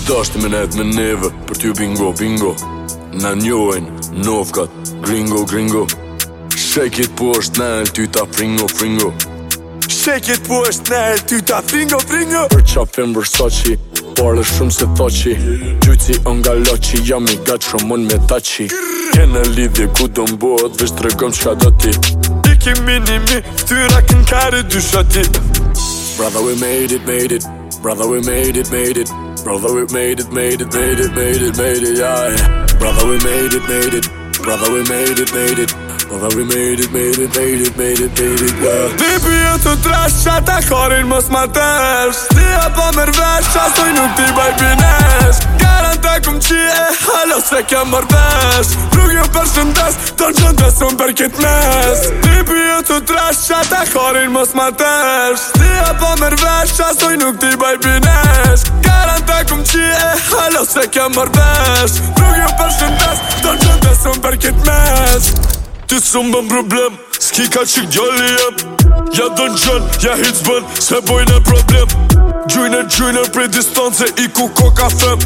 dashti me net me neve, për ty bingo, bingo. Na njojn, Novgat, gringo, gringo. Shake it po është nel, ty ta fringo, fringo. Shake it po është nel, ty ta fringo, fringo. Për qapin Versace, parle shumë se thaci. Gjyci nga laci, jam i gatë shumon me taci. Kene lidhje ku do m'bot, vesh t'regom qka do ti. Iki minimi, ftyra kën kare dy shati. Brother we made it, made it. Brother we made it, made it. Brother we made it, made it, made it, made it, made it, yeah. Brother we made it, made it. Brother we made it, made it. Brother we made it, made it, made it, made it, made it, yeah. Lipi jo të trash, qata karin mos ma tesh. Stia pa mërvesh, qasoj nuk ti baj pines. Garanta kum qie, halo se kem mërvesh. Rrug jo përshëndes, ton qëndes unë për kit mes. Lipi jo të trash, qata karin mos ma tesh. Stia pa mërvesh, qasoj nuk ti baj pines. Garanta kum qie, halo se kem mërvesh. Rrug jo përshëndes, ton qëndes unë për kit mes. Ty s'un bën problem, s'ki ka qik gjalli jem. Ja dën gjën, ja hit's bën, se bojnë problem. Gjujnë prej distance, i ku koka fem.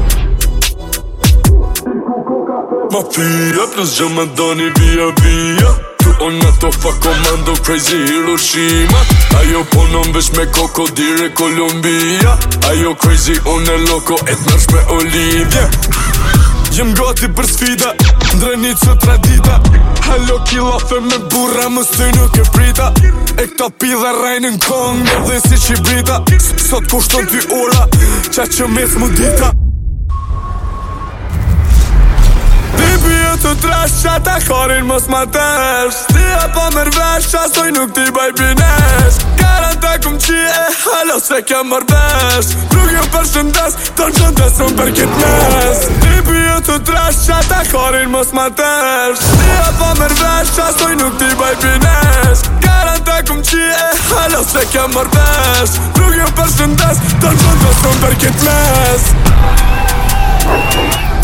Mafia plus gjëmëndani via via. Tu on ato fa komando crazy Hiroshima. Ajo ponon vesh me krokodire Kolumbia. Ajo crazy unë e loko et nërsh me Olivia. Jem gati për sfida, ndrenit së tradita. Halo kilafe me burra, mës ty nuk e prita. E këta pidha rajnë në kongë dhe si qibrita. Sot kushton ty ola, qa që mes mu dita. Lipi jo të trash, qata karin mos ma tesh. Stia pa mërvesh, qasoj nuk ti baj pines. Garanta kum qie, halo se kem mërvesh. Rrug jo përshëndes, ton qëndes unë për kit mes. Lipi jo të trash, qata karin mos ma tesh. Stia pa mërvesh, qasoj nuk ti baj pines. Garanta kum qie, halo se kem mërvesh. Rrug jo përshëndes, ton qëndes unë për kit mes.